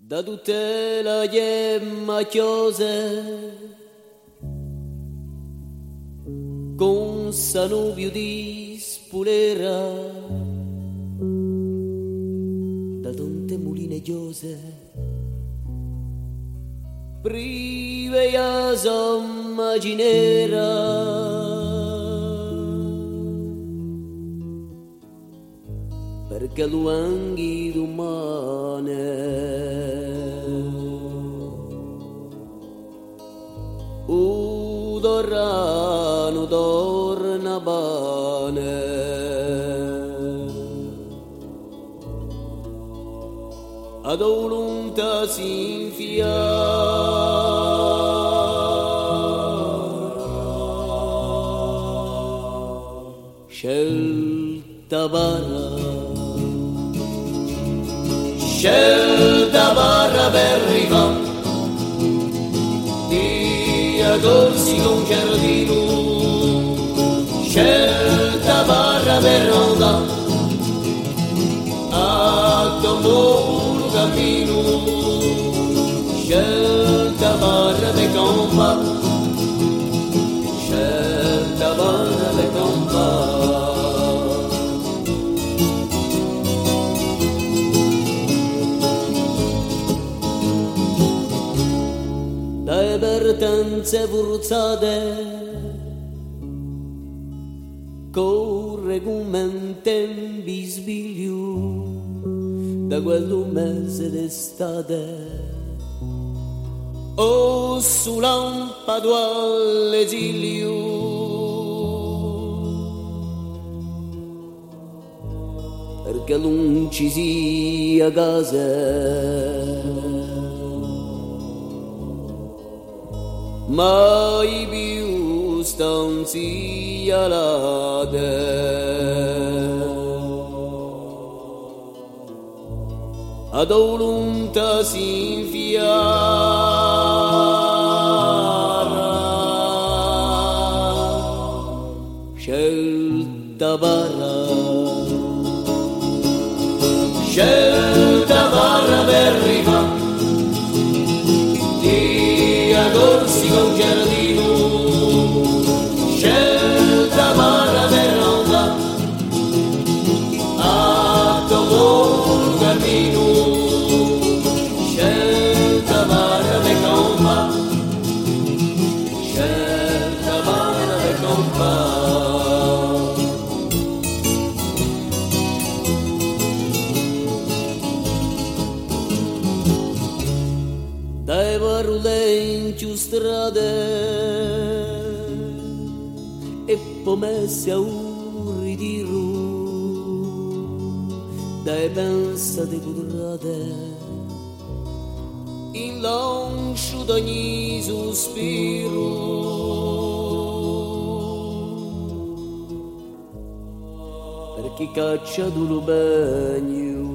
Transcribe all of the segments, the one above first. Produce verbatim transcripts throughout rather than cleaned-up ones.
da tutte le gemma chiose con sanubio di spulera da tante muline chiose prive a somma ginera perché luanghi d'umane udorrano torna bene ad volunta si infia scelta barra scelta barra per rifà dia corsi con giardino scelta barra per ronda a tombo cammino scelta barra per compa scelta barra per compa dai vertenze forzate corre come un tempi sbiglio da quel mese d'estate o su lampado all'esilio perché non ci sia casa mai più stanzi alate ad volunta si infiara scelta barra scelta barra per rifà dia corsi con giardino scelta barra per ronda a tombo cammino scelta barra per compa scelta barra per compa dai parole in strade e pomesse a un ritiro dai pensate quadrate in lancio d'ogni sospiro per chi caccia d'uno bagno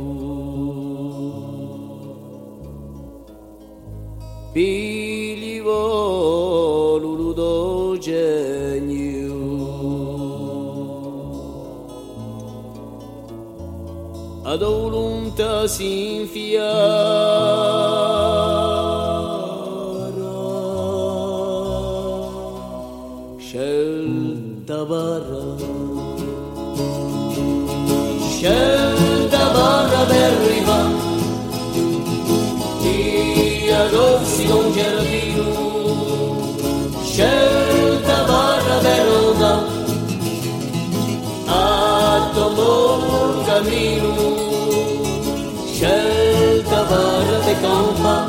pigli volu do genio ad volunta si infiara scelta barra scelta barra per rifà dia corsi con giardino scelta barra per ronda a tombo cammino scelta barra per compa